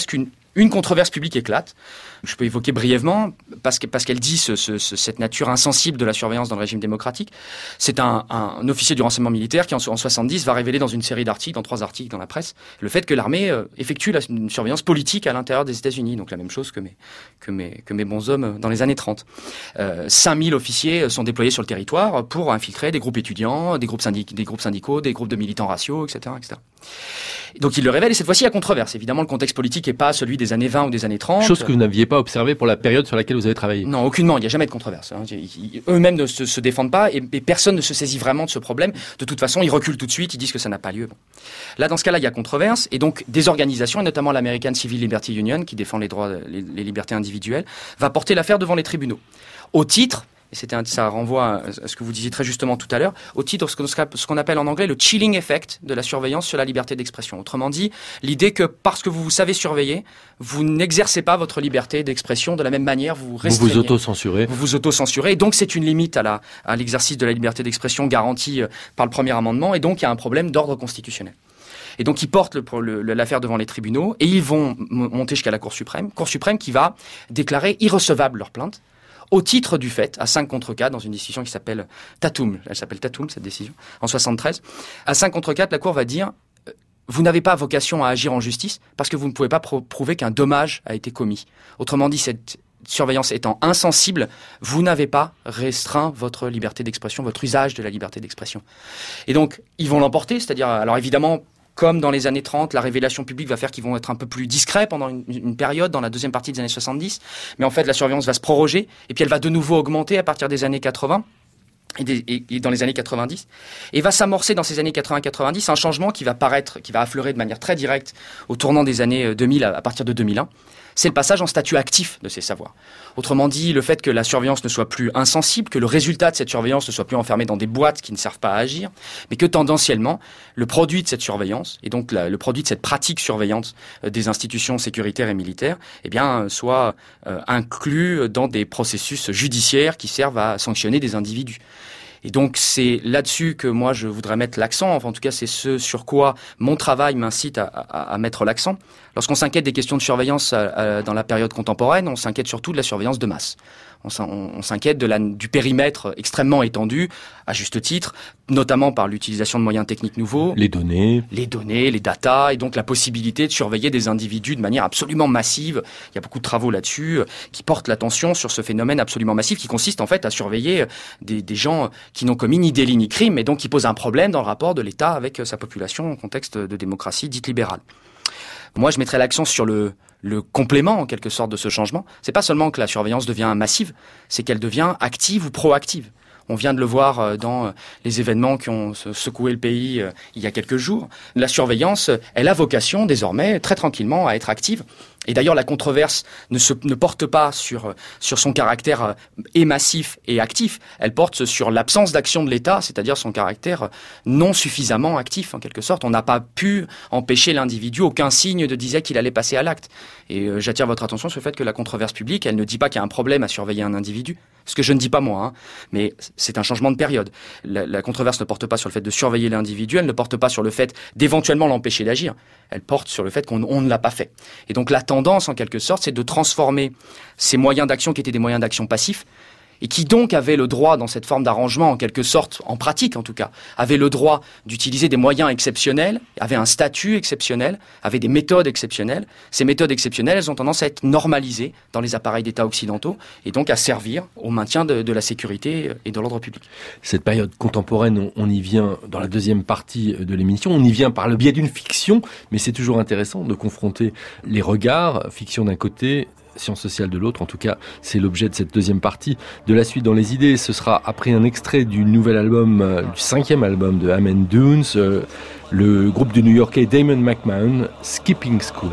une controverse publique éclate. Je peux évoquer brièvement, parce, que, parce qu'elle dit ce, ce, ce, cette nature insensible de la surveillance dans le régime démocratique. C'est un, un, un officier du renseignement militaire qui, en, en soixante-dix, va révéler dans une série d'articles, dans trois articles dans la presse, le fait que l'armée euh, effectue la, une surveillance politique à l'intérieur des États-Unis. Donc la même chose que mes, que mes, que mes bons hommes dans les années trente. Euh, cinq mille officiers sont déployés sur le territoire pour infiltrer des groupes étudiants, des groupes, syndic- des groupes syndicaux, des groupes de militants raciaux, et cetera, et cetera. Donc il le révèle, et cette fois-ci, il y a controverse. Évidemment, le contexte politique n'est pas celui des années vingt ou des années trente. Chose que vous n'aviez pas observée pour la période sur laquelle vous avez travaillé. Non, aucunement. Il n'y a jamais de controverse. Hein. Ils, eux-mêmes ne se, se défendent pas, et, et personne ne se saisit vraiment de ce problème. De toute façon, ils reculent tout de suite, ils disent que ça n'a pas lieu. Bon. Là, dans ce cas-là, il y a controverse, et donc des organisations, et notamment l'American Civil Liberty Union, qui défend les droits, les, les libertés individuelles, va porter l'affaire devant les tribunaux. Au titre... Et c'était un, ça renvoie à ce que vous disiez très justement tout à l'heure, au titre de ce qu'on appelle en anglais le chilling effect de la surveillance sur la liberté d'expression. Autrement dit, l'idée que parce que vous vous savez surveiller, vous n'exercez pas votre liberté d'expression de la même manière, vous restreignez. Vous vous auto-censurez. Vous vous auto-censurez, et donc c'est une limite à, la, à l'exercice de la liberté d'expression garantie par le premier amendement, et donc il y a un problème d'ordre constitutionnel. Et donc ils portent le, le, l'affaire devant les tribunaux, et ils vont monter jusqu'à la Cour suprême, Cour suprême qui va déclarer irrecevable leur plainte, au titre du fait, à cinq contre quatre, dans une décision qui s'appelle Tatum, elle s'appelle Tatum, cette décision, en soixante-treize, à cinq contre quatre, la Cour va dire euh, vous n'avez pas vocation à agir en justice parce que vous ne pouvez pas pr- prouver qu'un dommage a été commis. Autrement dit, cette surveillance étant insensible, vous n'avez pas restreint votre liberté d'expression, votre usage de la liberté d'expression. Et donc, ils vont l'emporter, c'est-à-dire, alors évidemment, comme dans les années trente, la révélation publique va faire qu'ils vont être un peu plus discrets pendant une, une période, dans la deuxième partie des années soixante-dix. Mais en fait, la surveillance va se proroger, et puis elle va de nouveau augmenter à partir des années quatre-vingts, et, des, et, et dans les années quatre-vingt-dix. Et va s'amorcer dans ces années quatre-vingts quatre-vingt-dix un changement qui va paraître, qui va affleurer de manière très directe au tournant des années deux mille, à, à partir de deux mille un. C'est le passage en statut actif de ces savoirs. Autrement dit, le fait que la surveillance ne soit plus insensible, que le résultat de cette surveillance ne soit plus enfermé dans des boîtes qui ne servent pas à agir, mais que tendanciellement, le produit de cette surveillance, et donc la, le produit de cette pratique surveillante euh, des institutions sécuritaires et militaires, eh bien, euh, soit euh, inclus dans des processus judiciaires qui servent à sanctionner des individus. Et donc c'est là-dessus que moi je voudrais mettre l'accent, enfin en tout cas c'est ce sur quoi mon travail m'incite à, à, à mettre l'accent. Lorsqu'on s'inquiète des questions de surveillance à, à, dans la période contemporaine, on s'inquiète surtout de la surveillance de masse. On, on, on s'inquiète de la, du périmètre extrêmement étendu, à juste titre, notamment par l'utilisation de moyens techniques nouveaux. Les données. Les données, les datas, et donc la possibilité de surveiller des individus de manière absolument massive. Il y a beaucoup de travaux là-dessus euh, qui portent l'attention sur ce phénomène absolument massif qui consiste en fait à surveiller des, des gens qui n'ont commis ni délit ni crime, mais donc qui posent un problème dans le rapport de l'État avec sa population en contexte de démocratie dite libérale. Moi, je mettrais l'accent sur le, le complément, en quelque sorte, de ce changement. C'est pas seulement que la surveillance devient massive, c'est qu'elle devient active ou proactive. On vient de le voir dans les événements qui ont secoué le pays il y a quelques jours. La surveillance, elle a vocation désormais, très tranquillement, à être active. Et d'ailleurs, la controverse ne, se, ne porte pas sur, sur son caractère et massif et actif. Elle porte sur l'absence d'action de l'État, c'est-à-dire son caractère non suffisamment actif, en quelque sorte. On n'a pas pu empêcher l'individu, aucun signe ne disait qu'il allait passer à l'acte. Et euh, j'attire votre attention sur le fait que la controverse publique, elle ne dit pas qu'il y a un problème à surveiller un individu. Ce que je ne dis pas moi, hein, mais c'est un changement de période. La, la controverse ne porte pas sur le fait de surveiller l'individu, elle ne porte pas sur le fait d'éventuellement l'empêcher d'agir. Elle porte sur le fait qu'on on ne l'a pas fait. Et donc la tendance, en quelque sorte, c'est de transformer ces moyens d'action qui étaient des moyens d'action passifs, et qui donc avaient le droit, dans cette forme d'arrangement, en quelque sorte, en pratique en tout cas, avaient le droit d'utiliser des moyens exceptionnels, avaient un statut exceptionnel, avaient des méthodes exceptionnelles. Ces méthodes exceptionnelles, elles ont tendance à être normalisées dans les appareils d'État occidentaux, et donc à servir au maintien de, de la sécurité et de l'ordre public. Cette période contemporaine, on, on y vient dans la deuxième partie de l'émission, on y vient par le biais d'une fiction, mais c'est toujours intéressant de confronter les regards, fiction d'un côté, sciences sociales de l'autre. En tout cas, c'est l'objet de cette deuxième partie. De la suite dans les idées, ce sera après un extrait du nouvel album, euh, du cinquième album de Amen Dunes, euh, le groupe du New-Yorkais Damon McMahon, Skipping School.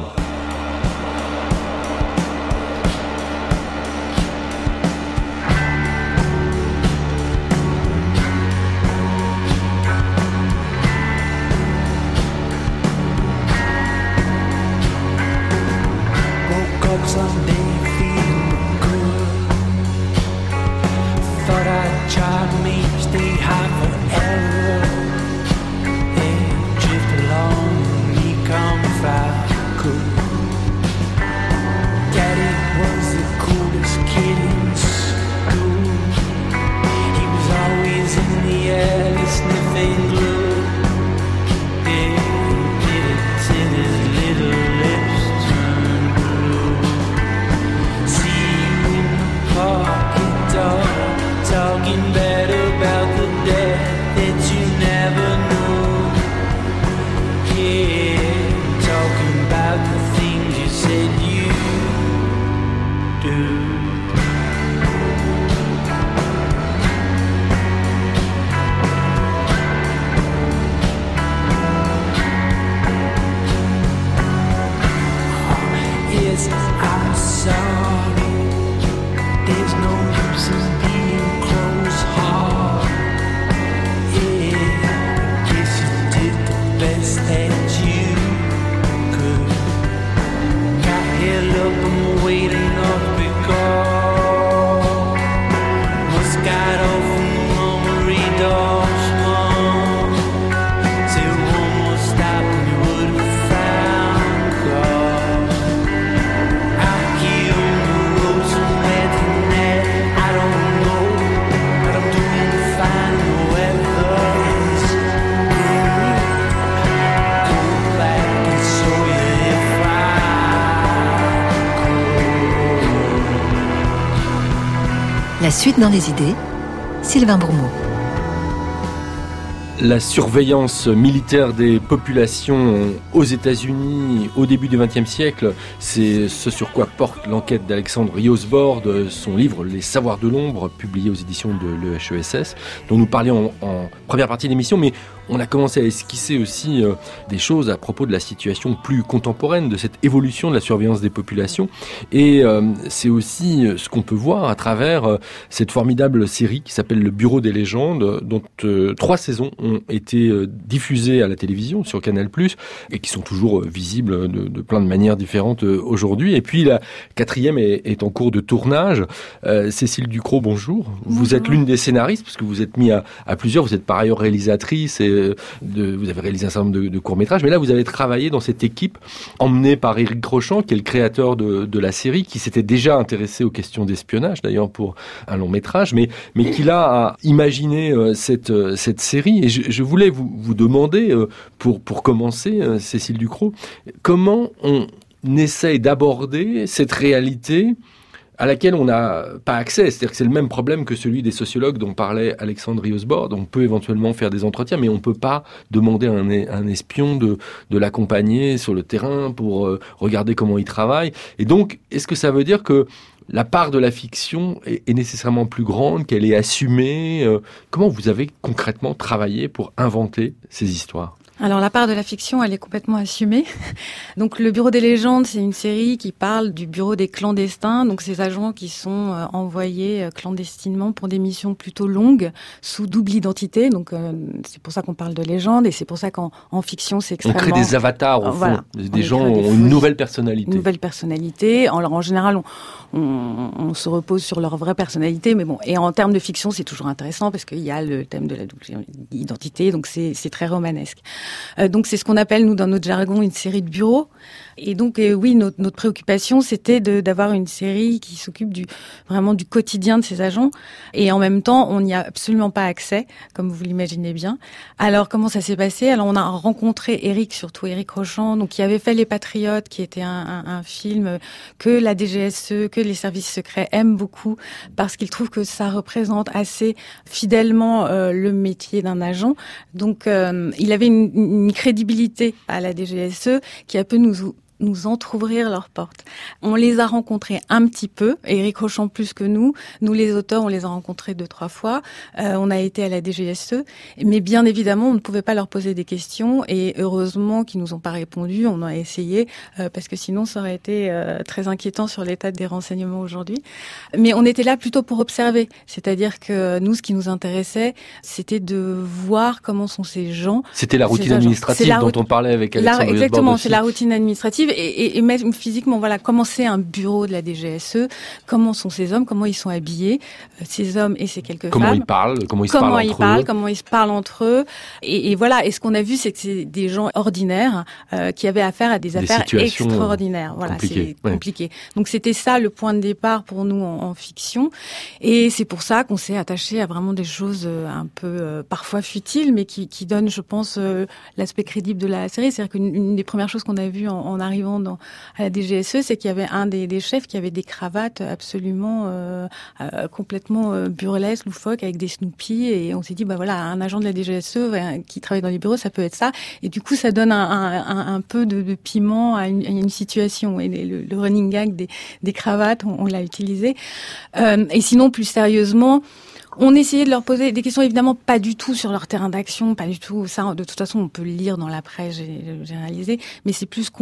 Cool. says I'm sorry. There's no use in being close-hearted. Yeah, I guess you did the best that you could. Got held up, I'm waiting up because was got off from the memory doors home. Say one more stop and you would have found God. Out here on the road somewhere tonight, I don't know, but I'm doing fine. The weather is good. Go back and show you if I could. La suite dans les idées, Sylvain Bourmeau. La surveillance militaire des populations aux États-Unis au début du vingtième siècle, c'est ce sur quoi porte l'enquête d'Alexandre Riosbord, son livre Les Savoirs de l'ombre, publié aux éditions de l'E H E S S, dont nous parlions en, en première partie de l'émission, mais on a commencé à esquisser aussi euh, des choses à propos de la situation plus contemporaine, de cette évolution de la surveillance des populations. Et euh, c'est aussi ce qu'on peut voir à travers euh, cette formidable série qui s'appelle Le Bureau des légendes, dont euh, trois saisons ont été euh, diffusées à la télévision sur Canal plus, et qui sont toujours euh, visibles de, de plein de manières différentes euh, aujourd'hui. Et puis la quatrième est, est en cours de tournage. Euh, Cécile Ducrot, bonjour. Vous bonjour. Êtes l'une des scénaristes, parce que vous êtes mis à, à plusieurs. Vous êtes par ailleurs réalisatrice et De, vous avez réalisé un certain nombre de, de courts-métrages, mais là vous avez travaillé dans cette équipe emmenée par Éric Rochant, qui est le créateur de, de la série, qui s'était déjà intéressé aux questions d'espionnage d'ailleurs pour un long-métrage, mais, mais qui là a imaginé euh, cette, euh, cette série. Et je, je voulais vous, vous demander, euh, pour, pour commencer, euh, Cécile Ducrot, comment on essaye d'aborder cette réalité à laquelle on n'a pas accès. C'est-à-dire que c'est le même problème que celui des sociologues dont parlait Alexandre Riosbord. On peut éventuellement faire des entretiens, mais on ne peut pas demander à un, un espion de, de l'accompagner sur le terrain pour euh, regarder comment il travaille. Et donc, est-ce que ça veut dire que la part de la fiction est, est nécessairement plus grande, qu'elle est assumée? euh, Comment vous avez concrètement travaillé pour inventer ces histoires? Alors la part de la fiction, elle est complètement assumée. Donc le Bureau des légendes, c'est une série qui parle du bureau des clandestins, donc ces agents qui sont euh, envoyés euh, clandestinement pour des missions plutôt longues, sous double identité. Donc euh, c'est pour ça qu'on parle de légende, et c'est pour ça qu'en en fiction, c'est extrêmement... On crée des avatars, au fond. Voilà. Des gens ont des une nouvelle personnalité. Une nouvelle personnalité. En, en général, on, on, on se repose sur leur vraie personnalité, mais bon. Et en termes de fiction, c'est toujours intéressant parce qu'il y a le thème de la double identité, donc c'est, c'est très romanesque. Euh, donc c'est ce qu'on appelle, nous, dans notre jargon, une série de bureaux. Et donc, euh, oui, notre, notre préoccupation, c'était de, d'avoir une série qui s'occupe du, vraiment du quotidien de ces agents. Et en même temps, on n'y a absolument pas accès, comme vous l'imaginez bien. Alors, comment ça s'est passé? Alors, on a rencontré Éric, surtout Éric Rochant, donc qui avait fait Les Patriotes, qui était un, un, un film que la D G S E, que les services secrets aiment beaucoup, parce qu'ils trouvent que ça représente assez fidèlement euh, le métier d'un agent. Donc, euh, il avait une, une crédibilité à la D G S E qui a pu nous nous entrouvrir leurs portes. On les a rencontrés un petit peu, Éric Rochant plus que nous. Nous, les auteurs, on les a rencontrés deux, trois fois. Euh, on a été à la D G S E. Mais bien évidemment, on ne pouvait pas leur poser des questions. Et heureusement qu'ils nous ont pas répondu. On a essayé, euh, parce que sinon, ça aurait été euh, très inquiétant sur l'état des renseignements aujourd'hui. Mais on était là plutôt pour observer. C'est-à-dire que nous, ce qui nous intéressait, c'était de voir comment sont ces gens. C'était la routine administrative dont on parlait avec Alexandre Riosbord. Exactement, c'est la routine administrative. Et, et, et même physiquement, voilà, comment c'est un bureau de la D G S E, comment sont ces hommes, comment ils sont habillés, euh, ces hommes et ces quelques comment femmes. Ils parlent, comment ils se comment parlent ils entre parlent, eux. Comment ils se parlent entre eux. Et, et voilà, et ce qu'on a vu, c'est que c'est des gens ordinaires euh, qui avaient affaire à des, des affaires extraordinaires. Voilà, compliquées. c'est ouais. compliqué. Donc c'était ça le point de départ pour nous en, en fiction. Et c'est pour ça qu'on s'est attaché à vraiment des choses un peu euh, parfois futiles, mais qui, qui donnent, je pense, euh, l'aspect crédible de la série. C'est-à-dire qu'une une des premières choses qu'on a vues en, en arrivant dans, à la D G S E, c'est qu'il y avait un des, des chefs qui avait des cravates absolument euh, euh, complètement euh, burlesques, loufoques, avec des Snoopy, et on s'est dit, bah voilà, un agent de la D G S E euh, qui travaille dans les bureaux, ça peut être ça. Et du coup, ça donne un, un, un, un peu de, de piment à une, à une situation. Et le, le running gag des, des cravates, on, on l'a utilisé. Euh, et sinon, plus sérieusement, on essayait de leur poser des questions, évidemment pas du tout sur leur terrain d'action, pas du tout ça. De toute façon, on peut le lire dans la presse généralisée, mais c'est plus concrètement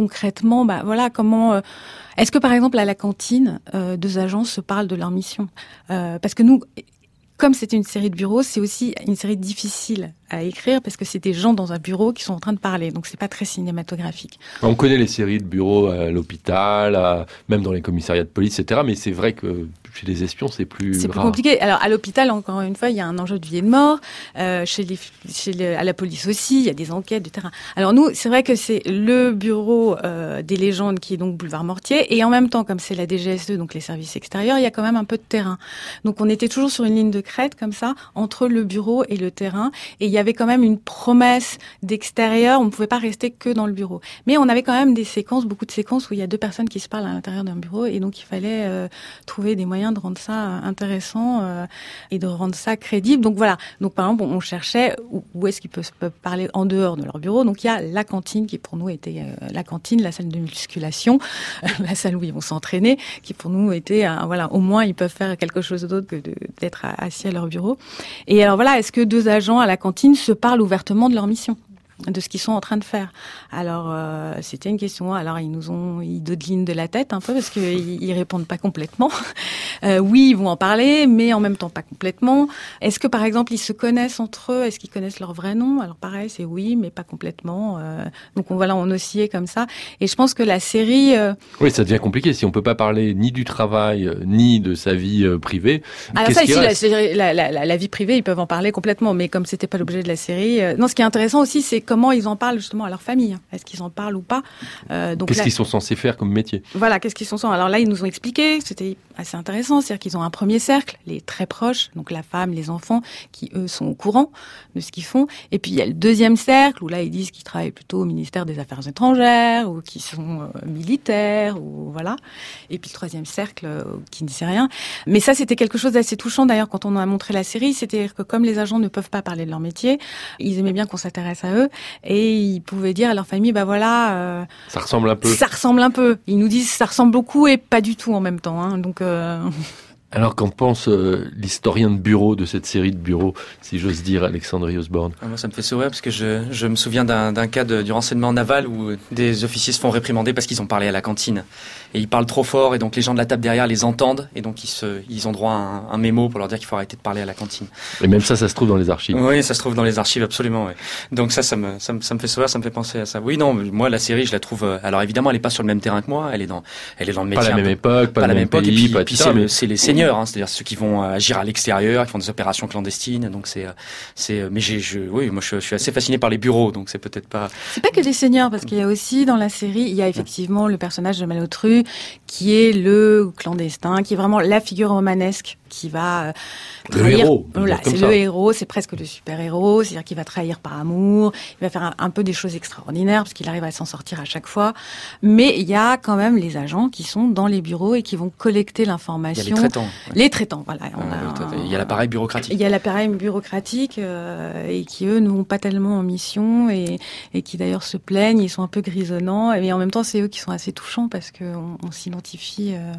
concrètement, bah voilà, comment euh, est-ce que par exemple à la cantine, euh, deux agents se parlent de leur mission, euh, parce que nous, comme c'était une série de bureaux, c'est aussi une série difficile à écrire parce que c'est des gens dans un bureau qui sont en train de parler, donc c'est pas très cinématographique. On connaît les séries de bureaux à l'hôpital, à, même dans les commissariats de police, et cetera. Mais c'est vrai que chez les espions, c'est plus C'est plus rare. compliqué. Alors à l'hôpital, encore une fois, il y a un enjeu de vie et de mort. Euh, chez les, chez les, à la police aussi, il y a des enquêtes du terrain. Alors nous, c'est vrai que c'est le bureau euh, des légendes qui est donc boulevard Mortier, et en même temps, comme c'est la D G S E, donc les services extérieurs, il y a quand même un peu de terrain. Donc on était toujours sur une ligne de crête comme ça entre le bureau et le terrain, et il y avait quand même une promesse d'extérieur. On ne pouvait pas rester que dans le bureau, mais on avait quand même des séquences, beaucoup de séquences où il y a deux personnes qui se parlent à l'intérieur d'un bureau, et donc il fallait euh, trouver des moyens de rendre ça intéressant euh, et de rendre ça crédible. Donc voilà. Donc par exemple, on cherchait où, où est-ce qu'ils peuvent, peuvent parler en dehors de leur bureau. Donc il y a la cantine qui pour nous était euh, la cantine, la salle de musculation, euh, la salle où ils vont s'entraîner, qui pour nous était euh, voilà, au moins ils peuvent faire quelque chose d'autre que de, d'être assis à leur bureau. Et alors voilà, est-ce que deux agents à la cantine se parlent ouvertement de leur mission, de ce qu'ils sont en train de faire? Alors euh, c'était une question. Alors ils nous ont ils dodelinent de la tête un peu parce qu'ils ils répondent pas complètement. Euh, oui, ils vont en parler, mais en même temps pas complètement. Est-ce que par exemple ils se connaissent entre eux? Est-ce qu'ils connaissent leur vrai nom? Alors pareil, c'est oui, mais pas complètement. Euh, donc on voilà, on oscillait comme ça. Et je pense que la série. Euh... Oui, ça devient compliqué si on peut pas parler ni du travail ni de sa vie euh, privée. Alors ça, ici, la, série, la, la, la, la vie privée, ils peuvent en parler complètement, mais comme c'était pas l'objet de la série. Euh... Non, ce qui est intéressant aussi, c'est comment ils en parlent justement à leur famille. Est-ce qu'ils en parlent ou pas? euh, donc Qu'est-ce là, qu'ils sont censés faire comme métier? Voilà, qu'est-ce qu'ils sont censés. Alors là, ils nous ont expliqué, c'était assez intéressant, c'est-à-dire qu'ils ont un premier cercle, les très proches, donc la femme, les enfants, qui eux sont au courant de ce qu'ils font. Et puis il y a le deuxième cercle où là ils disent qu'ils travaillent plutôt au ministère des Affaires étrangères ou qui sont euh, militaires ou voilà. Et puis le troisième cercle euh, qui ne sait rien. Mais ça, c'était quelque chose d'assez touchant d'ailleurs quand on a montré la série, c'est-à-dire que comme les agents ne peuvent pas parler de leur métier, ils aimaient bien qu'on s'intéresse à eux et ils pouvaient dire à leur famille, bah voilà, euh, ça ressemble un peu. Ça ressemble un peu. Ils nous disent ça ressemble beaucoup et pas du tout en même temps. Hein, donc euh... Alors qu'en pense euh, l'historien de bureau de cette série de bureaux, si j'ose dire, Alexandre Osborne? Ah, moi, ça me fait sourire parce que je, je me souviens d'un, d'un cas de, du renseignement naval où des officiers se font réprimander parce qu'ils ont parlé à la cantine. Et ils parlent trop fort et donc les gens de la table derrière les entendent et donc ils, se, ils ont droit à un, un mémo pour leur dire qu'il faut arrêter de parler à la cantine. Et même ça, ça se trouve dans les archives. Oui, ça se trouve dans les archives, absolument. Ouais. Donc ça, ça me, ça me, ça me fait sourire, ça me fait penser à ça. Oui, non, moi la série, je la trouve. Alors évidemment, elle est pas sur le même terrain que moi. Elle est dans, elle est dans le métier. Pas la même peu, époque, pas, pas le même époque, pays, et puis, pas puis ça, c'est, mais... le, c'est les seigneurs, hein, c'est-à-dire ceux qui vont agir à l'extérieur, qui font des opérations clandestines. Donc c'est, c'est. Mais j'ai, je, oui, moi je, je suis assez fasciné par les bureaux, donc c'est peut-être pas. C'est pas que des seigneurs, parce qu'il y a aussi dans la série, il y a effectivement le personnage de Malotru qui est le clandestin, qui est vraiment la figure romanesque qui va euh, trahir. Le héros. Voilà, c'est ça. le héros, c'est presque le super-héros, c'est-à-dire qu'il va trahir par amour, il va faire un, un peu des choses extraordinaires parce qu'il arrive à s'en sortir à chaque fois. Mais il y a quand même les agents qui sont dans les bureaux et qui vont collecter l'information. Il y a les traitants. Ouais. Les traitants, voilà. On a, il y a l'appareil bureaucratique. Il y a l'appareil bureaucratique euh, et qui eux ne vont pas tellement en mission et, et qui d'ailleurs se plaignent, ils sont un peu grisonnants. Et en même temps, c'est eux qui sont assez touchants parce qu'on on s'identifie. Euh,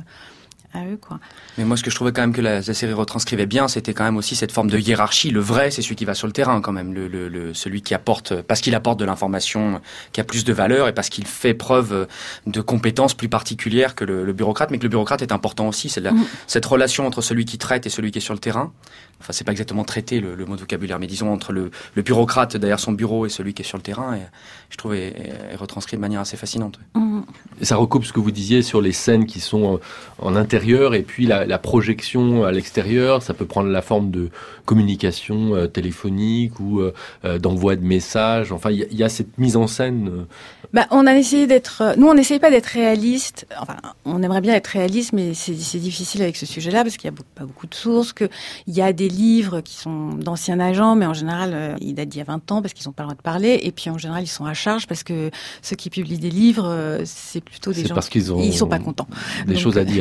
à eux, quoi. Mais moi, ce que je trouvais quand même que la, la série retranscrivait bien, c'était quand même aussi cette forme de hiérarchie. Le vrai, c'est celui qui va sur le terrain, quand même. Le, le, le, celui qui apporte, parce qu'il apporte de l'information qui a plus de valeur et parce qu'il fait preuve de compétences plus particulières que le, le bureaucrate. Mais que le bureaucrate est important aussi. C'est la, mmh. cette relation entre celui qui traite et celui qui est sur le terrain. Enfin, c'est pas exactement traiter le, le mot de vocabulaire, mais disons entre le, le bureaucrate derrière son bureau et celui qui est sur le terrain. Et je trouve est, est retranscrit de manière assez fascinante. Mmh. Et ça recoupe ce que vous disiez sur les scènes qui sont en intérieur et puis la, la projection à l'extérieur. Ça peut prendre la forme de communication euh, téléphonique ou euh, d'envoi de messages. Enfin, il y, y a cette mise en scène. Euh... Bah, on a essayé d'être. Nous, on n'essaye pas d'être réaliste. Enfin, on aimerait bien être réaliste, mais c'est, c'est difficile avec ce sujet-là parce qu'il n'y a pas beaucoup de sources. Que il y a des livres qui sont d'anciens agents, mais en général, euh, ils datent d'il y a vingt ans parce qu'ils n'ont pas le droit de parler. Et puis, en général, ils sont à charge parce que ceux qui publient des livres, euh, c'est plutôt des c'est gens. Parce qu'ils ont. Ils sont pas contents. Des Donc, choses à dire. Ils oui. ont des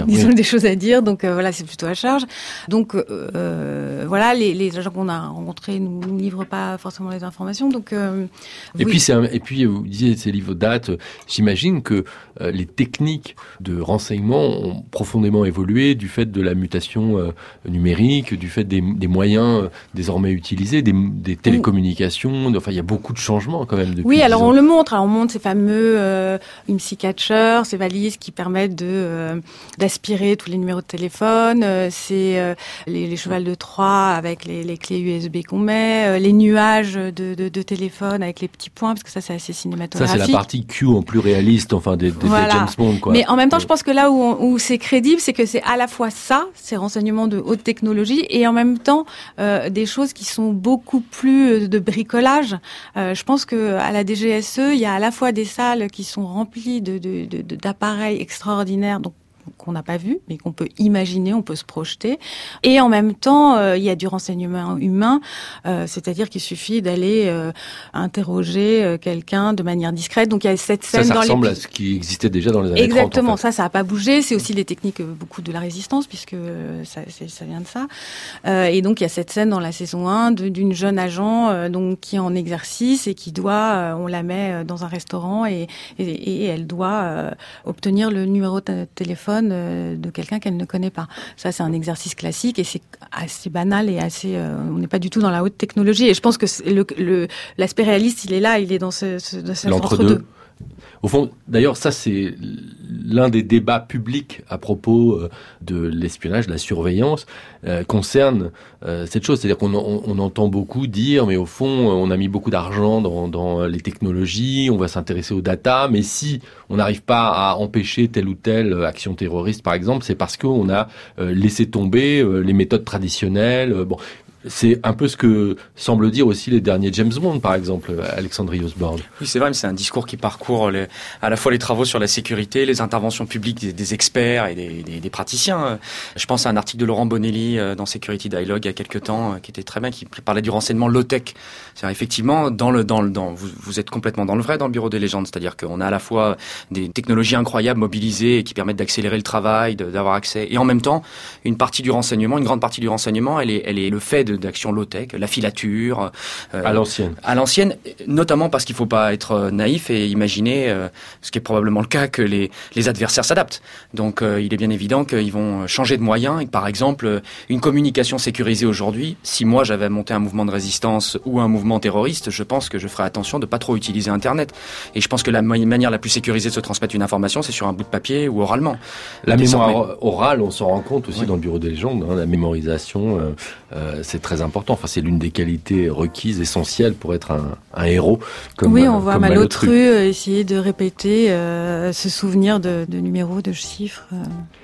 choses à dire, donc euh, voilà, c'est plutôt à charge. Donc euh, voilà, les, les agents qu'on a rencontrés nous, nous livrent pas forcément les informations, donc. Euh, et oui. puis c'est un, et puis vous disiez ces livres datent. J'imagine que euh, les techniques de renseignement ont profondément évolué du fait de la mutation euh, numérique, du fait des, des moyens euh, désormais utilisés, des, des télécommunications. Enfin, il y a beaucoup de changements quand même depuis. Oui, alors ans. on le montre. Alors on montre ces fameux euh, I M S I catchers, ces valises qui permettent de euh, d'aspirer tous les numéros de téléphone. Euh, c'est euh, les, les chevals de Troie avec les, les clés U S B qu'on met, euh, les nuages de, de, de téléphone avec les petits points, parce que ça c'est assez cinématographique. Ça c'est la partie Q en plus réaliste, enfin des, des, voilà. des James Bond quoi. Mais en même temps, je pense que là où, on, où c'est crédible, c'est que c'est à la fois ça, ces renseignements de haute technologie, et en même temps euh, des choses qui sont beaucoup plus de bricolage. Euh, je pense que à la D G S E, il y a à la fois des salles qui sont remplies de, de, de, de d'appareils extraordinaires, donc qu'on n'a pas vu, mais qu'on peut imaginer, on peut se projeter. Et en même temps, euh, il y a du renseignement humain, euh, c'est-à-dire qu'il suffit d'aller euh, interroger euh, quelqu'un de manière discrète. Donc il y a cette scène ça, ça dans les... Ça ressemble à ce qui existait déjà dans les années Exactement, trente. En fait. ça, ça n'a pas bougé. C'est aussi les techniques, euh, beaucoup de la résistance, puisque euh, ça, c'est, ça vient de ça. Euh, et donc il y a cette scène dans la saison un de, d'une jeune agent euh, donc qui est en exercice et qui doit, euh, on la met dans un restaurant et, et, et elle doit euh, obtenir le numéro de téléphone de quelqu'un qu'elle ne connaît pas. Ça, c'est un exercice classique et c'est assez banal et assez. Euh, on n'est pas du tout dans la haute technologie. Et je pense que le, le, l'aspect réaliste, il est là, il est dans ce, ce, dans cet l'entre-deux. entre-deux. Au fond, d'ailleurs, ça c'est l'un des débats publics à propos de l'espionnage, de la surveillance, euh, concerne euh, cette chose. C'est-à-dire qu'on on, on entend beaucoup dire, mais au fond, on a mis beaucoup d'argent dans, dans les technologies, on va s'intéresser aux data, mais si on n'arrive pas à empêcher telle ou telle action terroriste, par exemple, c'est parce qu'on a euh, laissé tomber euh, les méthodes traditionnelles. Euh, bon. C'est un peu ce que semblent dire aussi les derniers James Bond, par exemple, Alexandrie Osborne. Oui, c'est vrai, mais c'est un discours qui parcourt les, à la fois les travaux sur la sécurité, les interventions publiques des, des experts et des, des, des praticiens. Je pense à un article de Laurent Bonelli dans Security Dialogue il y a quelques temps, qui était très bien, qui parlait du renseignement low-tech. C'est-à-dire, effectivement, dans le, dans le, dans, vous, vous êtes complètement dans le vrai dans le Bureau des légendes. C'est-à-dire qu'on a à la fois des technologies incroyables mobilisées et qui permettent d'accélérer le travail, de, d'avoir accès. Et en même temps, une partie du renseignement, une grande partie du renseignement, elle est, elle est le fait de d'action low-tech, la filature. Euh, à l'ancienne. À l'ancienne, notamment parce qu'il ne faut pas être naïf et imaginer, euh, ce qui est probablement le cas, que les, les adversaires s'adaptent. Donc euh, il est bien évident qu'ils vont changer de moyens et que, par exemple, une communication sécurisée aujourd'hui, si moi j'avais monté un mouvement de résistance ou un mouvement terroriste, je pense que je ferais attention de ne pas trop utiliser Internet. Et je pense que la manière la plus sécurisée de se transmettre une information, c'est sur un bout de papier ou oralement. La mémoire orale, on s'en rend compte aussi oui. dans le Bureau des légendes, hein, la mémorisation, euh, euh, c'est très important. Enfin, c'est l'une des qualités requises, essentielles pour être un, un héros. Comme, oui, on voit comme Malotru euh, essayer de répéter, euh, se souvenir de, de numéros, de chiffres. Euh.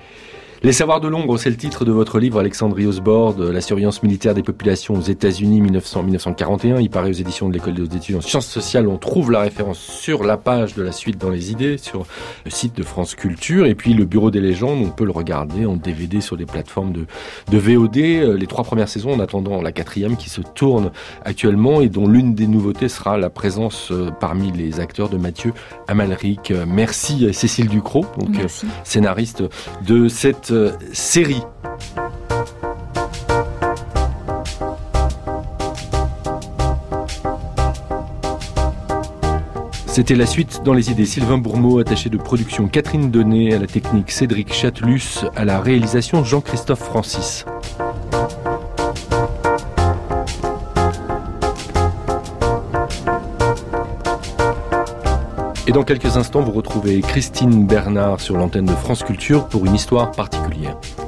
Les savoirs de l'ombre, c'est le titre de votre livre, Alexandrie Osborne, La surveillance militaire des populations aux États-Unis mille neuf cents à mille neuf cent quarante et un. Il paraît aux éditions de l'École des études en sciences sociales. On trouve la référence sur la page de la suite dans les idées, sur le site de France Culture. Et puis le Bureau des légendes, on peut le regarder en D V D sur les plateformes de, de V O D. Les trois premières saisons, en attendant la quatrième qui se tourne actuellement et dont l'une des nouveautés sera la présence parmi les acteurs de Mathieu Amalric. Merci Cécile Ducrot, donc Merci. scénariste de cette série. C'était la suite dans les idées. Sylvain Bourmeau, attaché de production, Catherine Donnet à la technique, Cédric Chatelus à la réalisation, Jean-Christophe Francis. Et dans quelques instants, vous retrouvez Christine Bernard sur l'antenne de France Culture pour une histoire particulière.